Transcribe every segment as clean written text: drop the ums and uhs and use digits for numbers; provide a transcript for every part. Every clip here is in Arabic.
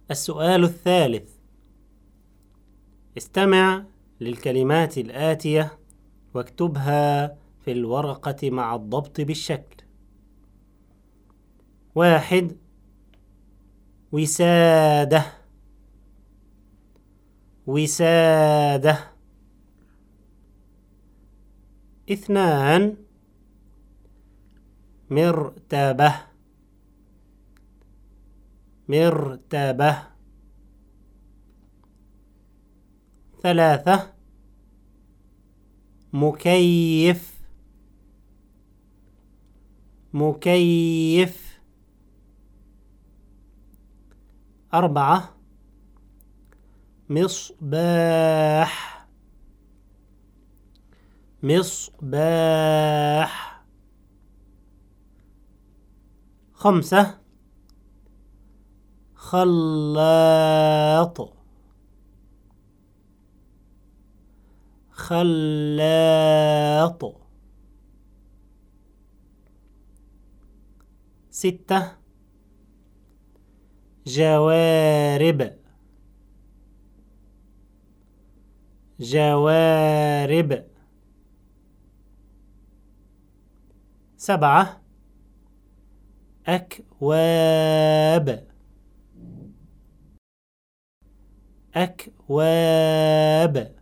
السؤال الثالث: استمع للكلمات الآتية واكتبها في الورقة مع الضبط بالشكل. 1. وسادة. وسادة. 2. مرتبة. مرتبة. 3. مكيف. مكيف. 4. مصباح. مصباح. 5. خلاط. خلاط. 6. جوارب. جوارب. 7. أكواب. أكواب.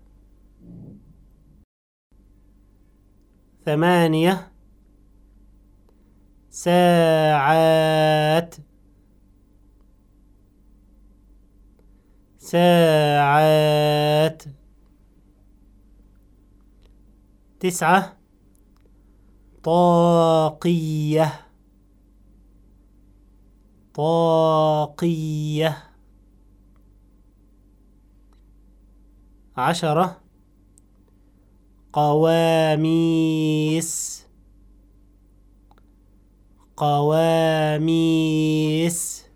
8. ساعات. ساعات. 9. طاقية. طاقية. 10. قواميس. قواميس.